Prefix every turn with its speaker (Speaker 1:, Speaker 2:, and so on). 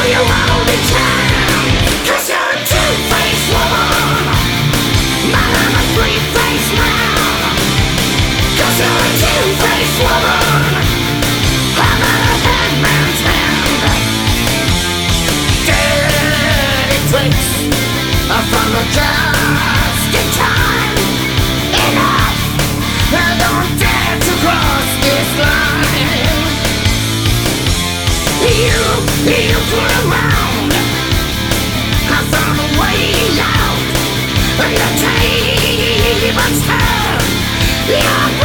Speaker 1: you only can, 'cause you're a two-faced woman. Man, I'm a three-faced man. 'Cause you're a two-faced woman. I'm a headman's hand. Dirty tricks from the just in time. Enough, I don't dare to cross this line. You put around, I found a way out. And the tables turn, you're